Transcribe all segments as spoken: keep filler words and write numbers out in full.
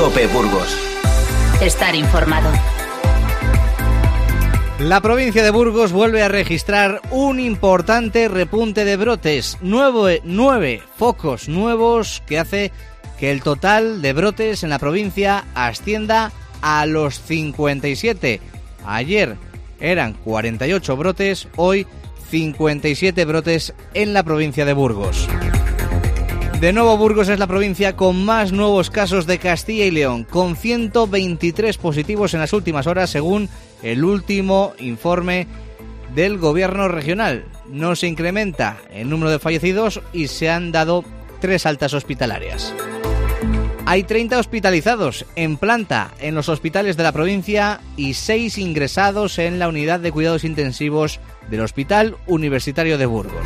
COPE Burgos. Estar informado. La provincia de Burgos vuelve a registrar un importante repunte de brotes. Nueve, nueve focos nuevos que hace que el total de brotes en la provincia ascienda a los cincuenta y siete. Ayer eran cuarenta y ocho brotes, hoy cincuenta y siete brotes en la provincia de Burgos. De nuevo, Burgos es la provincia con más nuevos casos de Castilla y León, con ciento veintitrés positivos en las últimas horas, según el último informe del gobierno regional. No se incrementa el número de fallecidos y se han dado tres altas hospitalarias. Hay treinta hospitalizados en planta en los hospitales de la provincia y seis ingresados en la unidad de cuidados intensivos del Hospital Universitario de Burgos.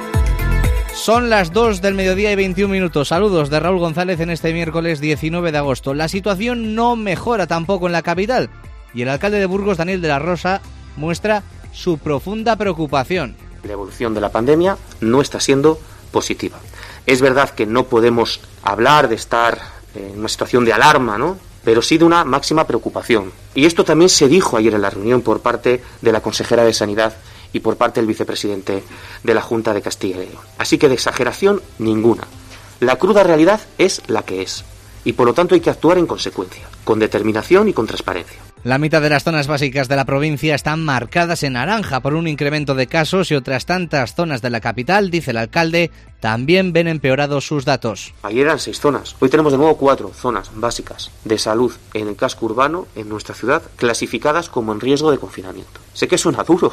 Son las dos del mediodía y veintiún minutos. Saludos de Raúl González en este miércoles diecinueve de agosto. La situación no mejora tampoco en la capital y el alcalde de Burgos, Daniel de la Rosa, muestra su profunda preocupación. La evolución de la pandemia no está siendo positiva. Es verdad que no podemos hablar de estar en una situación de alarma, ¿no?, pero sí de una máxima preocupación. Y esto también se dijo ayer en la reunión por parte de la consejera de Sanidad y por parte del vicepresidente de la Junta de Castilla y León. Así que de exageración ninguna. La cruda realidad es la que es y por lo tanto hay que actuar en consecuencia, con determinación y con transparencia. La mitad de las zonas básicas de la provincia están marcadas en naranja por un incremento de casos y otras tantas zonas de la capital, dice el alcalde, también ven empeorados sus datos. Ayer eran seis zonas, hoy tenemos de nuevo cuatro zonas básicas de salud en el casco urbano, en nuestra ciudad, clasificadas como en riesgo de confinamiento. Sé que suena duro,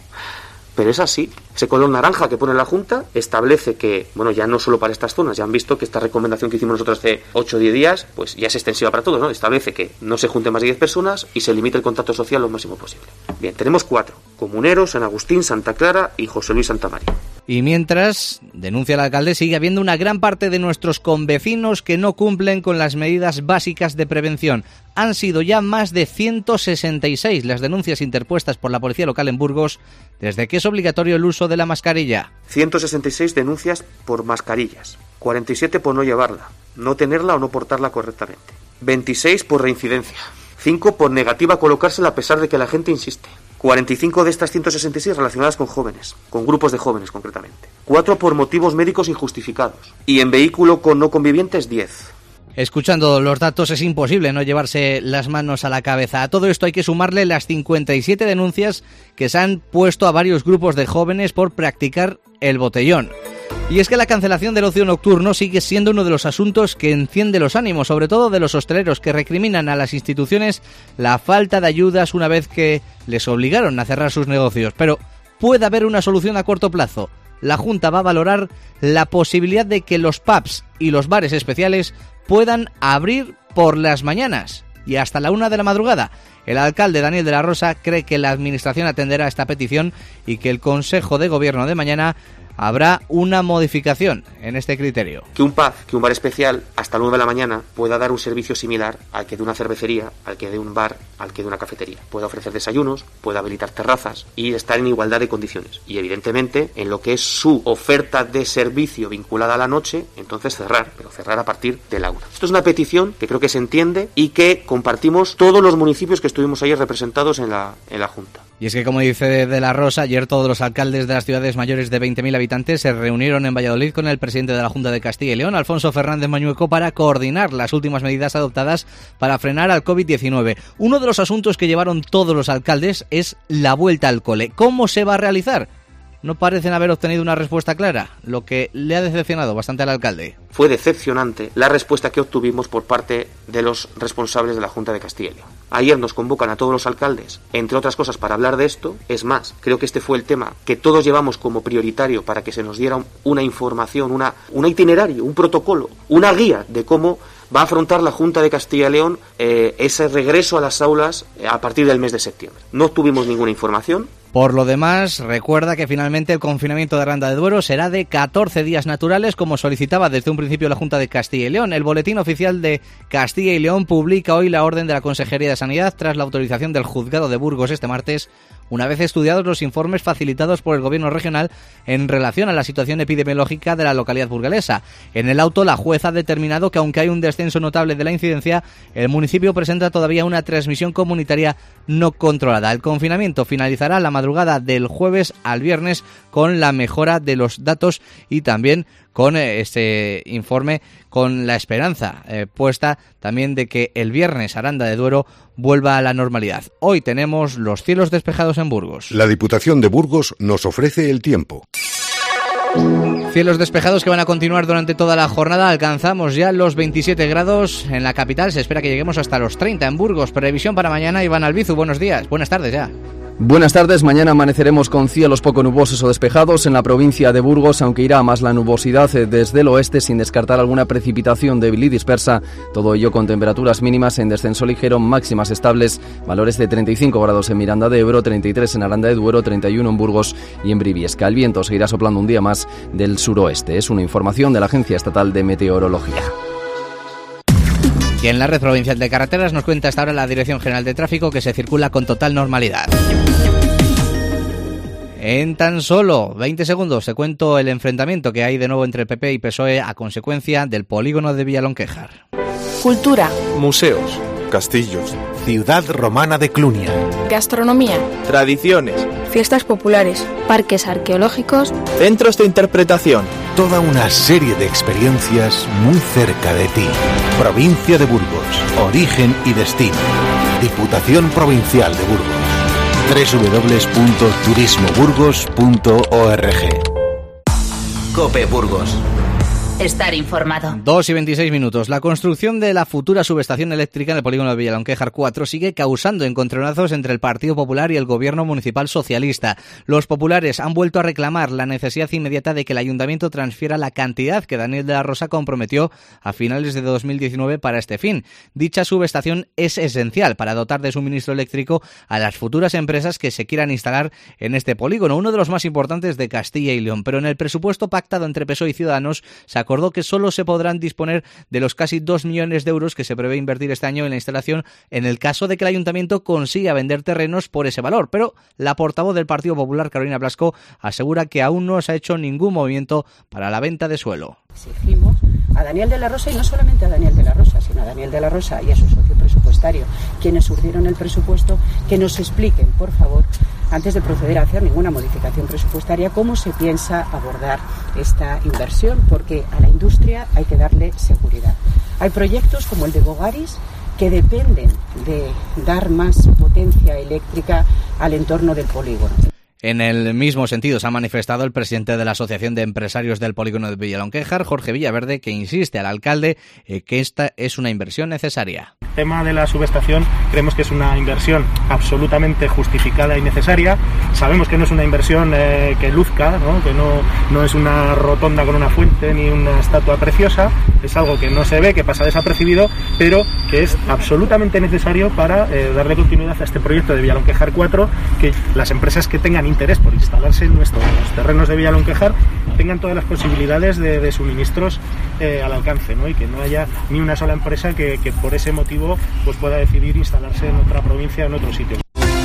pero es así. Ese color naranja que pone la Junta establece que, bueno, ya no solo para estas zonas, ya han visto que esta recomendación que hicimos nosotros hace ocho o diez días, pues ya es extensiva para todos, ¿no? Establece que no se junten más de diez personas y se limite el contacto social lo máximo posible. Bien, tenemos cuatro: Comuneros, San Agustín, Santa Clara y José Luis Santamaría. Y mientras, denuncia el alcalde, sigue habiendo una gran parte de nuestros convecinos que no cumplen con las medidas básicas de prevención. Han sido ya más de ciento sesenta y seis las denuncias interpuestas por la policía local en Burgos desde que es obligatorio el uso de la mascarilla. ciento sesenta y seis denuncias por mascarillas, cuarenta y siete por no llevarla, no tenerla o no portarla correctamente, veintiséis por reincidencia, cinco por negativa a colocársela a pesar de que la gente insiste, cuarenta y cinco de estas ciento sesenta y seis relacionadas con jóvenes, con grupos de jóvenes concretamente, cuatro por motivos médicos injustificados y en vehículo con no convivientes diez. Escuchando los datos es imposible no llevarse las manos a la cabeza. A todo esto hay que sumarle las cincuenta y siete denuncias que se han puesto a varios grupos de jóvenes por practicar el botellón. Y es que la cancelación del ocio nocturno sigue siendo uno de los asuntos que enciende los ánimos, sobre todo de los hosteleros, que recriminan a las instituciones la falta de ayudas una vez que les obligaron a cerrar sus negocios. Pero puede haber una solución a corto plazo. La Junta va a valorar la posibilidad de que los pubs y los bares especiales puedan abrir por las mañanas y hasta la una de la madrugada. El alcalde Daniel de la Rosa cree que la administración atenderá a esta petición y que el Consejo de Gobierno de mañana habrá una modificación en este criterio. Que un pub, que un bar especial, hasta las nueve de la mañana pueda dar un servicio similar al que de una cervecería, al que de un bar, al que de una cafetería. Pueda ofrecer desayunos, pueda habilitar terrazas y estar en igualdad de condiciones. Y evidentemente, en lo que es su oferta de servicio vinculada a la noche, entonces cerrar, pero cerrar a partir de la una. Esto es una petición que creo que se entiende y que compartimos todos los municipios que estuvimos ayer representados en la, en la Junta. Y es que, como dice de la Rosa, ayer todos los alcaldes de las ciudades mayores de veinte mil habitantes se reunieron en Valladolid con el presidente de la Junta de Castilla y León, Alfonso Fernández Mañueco, para coordinar las últimas medidas adoptadas para frenar al covid diecinueve. Uno de los asuntos que llevaron todos los alcaldes es la vuelta al cole. ¿Cómo se va a realizar? No parecen haber obtenido una respuesta clara, lo que le ha decepcionado bastante al alcalde. Fue decepcionante la respuesta que obtuvimos por parte de los responsables de la Junta de Castilla y León. Ayer nos convocan a todos los alcaldes, entre otras cosas, para hablar de esto. Es más, creo que este fue el tema que todos llevamos como prioritario para que se nos diera una información, una, un itinerario, un protocolo, una guía de cómo va a afrontar la Junta de Castilla y León eh, ese regreso a las aulas a partir del mes de septiembre. No tuvimos ninguna información. Por lo demás, recuerda que finalmente el confinamiento de Aranda de Duero será de catorce días naturales, como solicitaba desde un principio la Junta de Castilla y León. El Boletín Oficial de Castilla y León publica hoy la orden de la Consejería de Sanidad tras la autorización del Juzgado de Burgos este martes, una vez estudiados los informes facilitados por el gobierno regional en relación a la situación epidemiológica de la localidad burgalesa. En el auto, la jueza ha determinado que aunque hay un descenso notable de la incidencia, el municipio presenta todavía una transmisión comunitaria no controlada. El confinamiento finalizará la madrugada del jueves al viernes con la mejora de los datos y también con este informe, con la esperanza eh, puesta también de que el viernes Aranda de Duero vuelva a la normalidad. Hoy tenemos los cielos despejados en Burgos. La Diputación de Burgos nos ofrece el tiempo. Cielos despejados que van a continuar durante toda la jornada. Alcanzamos ya los veintisiete grados en la capital. Se espera que lleguemos hasta los treinta en Burgos. Previsión para mañana. Iván Albizu, buenos días. Buenas tardes ya. Buenas tardes, mañana amaneceremos con cielos poco nubosos o despejados en la provincia de Burgos, aunque irá más la nubosidad desde el oeste sin descartar alguna precipitación débil y dispersa, todo ello con temperaturas mínimas en descenso ligero, máximas estables, valores de treinta y cinco grados en Miranda de Ebro, treinta y tres en Aranda de Duero, treinta y uno en Burgos y en Briviesca. El viento seguirá soplando un día más del suroeste. Es una información de la Agencia Estatal de Meteorología. Y en la red provincial de carreteras nos cuenta hasta ahora la Dirección General de Tráfico que se circula con total normalidad. En tan solo veinte segundos te cuento el enfrentamiento que hay de nuevo entre P P y P S O E a consecuencia del polígono de Villalonquejar. Cultura. Museos. Castillos. Ciudad romana de Clunia. Gastronomía. Tradiciones. Fiestas populares. Parques arqueológicos. Centros de interpretación. Toda una serie de experiencias muy cerca de ti. Provincia de Burgos. Origen y destino. Diputación Provincial de Burgos. doble u doble u doble u punto turismo burgos punto org. COPE Burgos. Estar informado. dos y veintiséis minutos. La construcción de la futura subestación eléctrica en el polígono de Villalonquejar cuatro sigue causando encontronazos entre el Partido Popular y el gobierno municipal socialista. Los populares han vuelto a reclamar la necesidad inmediata de que el ayuntamiento transfiera la cantidad que Daniel de la Rosa comprometió a finales de dos mil diecinueve para este fin. Dicha subestación es esencial para dotar de suministro eléctrico a las futuras empresas que se quieran instalar en este polígono, uno de los más importantes de Castilla y León. Pero en el presupuesto pactado entre P S O E y Ciudadanos se acordó que solo se podrán disponer de los casi dos millones de euros que se prevé invertir este año en la instalación en el caso de que el ayuntamiento consiga vender terrenos por ese valor. Pero la portavoz del Partido Popular, Carolina Blasco, asegura que aún no se ha hecho ningún movimiento para la venta de suelo. Exigimos a Daniel de la Rosa, y no solamente a Daniel de la Rosa, sino a Daniel de la Rosa y a su socio presupuestario, quienes surgieron el presupuesto, que nos expliquen, por favor, antes de proceder a hacer ninguna modificación presupuestaria, cómo se piensa abordar esta inversión, porque a la industria hay que darle seguridad. Hay proyectos como el de Bogaris que dependen de dar más potencia eléctrica al entorno del polígono. En el mismo sentido se ha manifestado el presidente de la Asociación de Empresarios del Polígono de Villalonquejar, Jorge Villaverde, que insiste al alcalde eh, que esta es una inversión necesaria. El tema de la subestación creemos que es una inversión absolutamente justificada y necesaria. Sabemos que no es una inversión eh, que luzca, ¿no? que no, no es una rotonda con una fuente ni una estatua preciosa, es algo que no se ve, que pasa desapercibido, pero que es absolutamente necesario para eh, darle continuidad a este proyecto de Villalonquejar cuatro, que las empresas que tengan interés por instalarse en nuestros terrenos de Villalonquejar tengan todas las posibilidades de, de suministros eh, al alcance, ¿no? Y que no haya ni una sola empresa que, que por ese motivo pues pueda decidir instalarse en otra provincia o en otro sitio.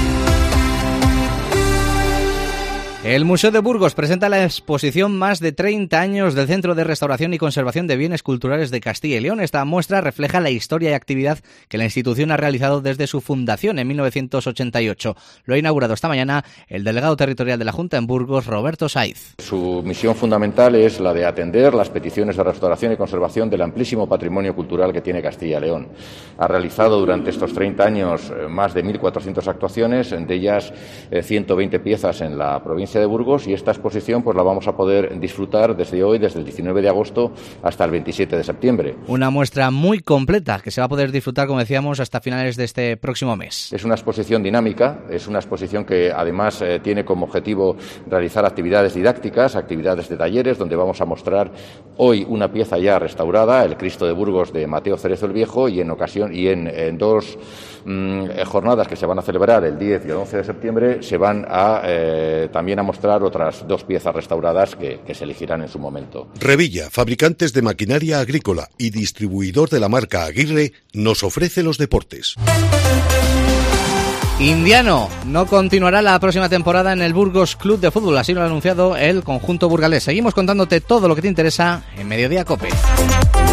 El Museo de Burgos presenta la exposición Más de treinta años del Centro de Restauración y Conservación de Bienes Culturales de Castilla y León. Esta muestra refleja la historia y actividad que la institución ha realizado desde su fundación en mil novecientos ochenta y ocho. Lo ha inaugurado esta mañana el delegado territorial de la Junta en Burgos, Roberto Saiz. Su misión fundamental es la de atender las peticiones de restauración y conservación del amplísimo patrimonio cultural que tiene Castilla y León. Ha realizado durante estos treinta años más de mil cuatrocientas actuaciones, de ellas ciento veinte piezas en la provincia de Burgos, y esta exposición pues la vamos a poder disfrutar desde hoy, desde el diecinueve de agosto hasta el veintisiete de septiembre. Una muestra muy completa que se va a poder disfrutar, como decíamos, hasta finales de este próximo mes. Es una exposición dinámica, es una exposición que además eh, tiene como objetivo realizar actividades didácticas, actividades de talleres, donde vamos a mostrar hoy una pieza ya restaurada, el Cristo de Burgos de Mateo Cerezo el Viejo, y en ocasión y en, en dos mmm, jornadas que se van a celebrar el diez y el once de septiembre se van a eh, también a mostrar otras dos piezas restauradas que, que se elegirán en su momento. Revilla, fabricantes de maquinaria agrícola y distribuidor de la marca Aguirre, nos ofrece los deportes. Indiano no continuará la próxima temporada en el Burgos Club de Fútbol, así lo ha anunciado el conjunto burgalés. Seguimos contándote todo lo que te interesa en Mediodía Cope.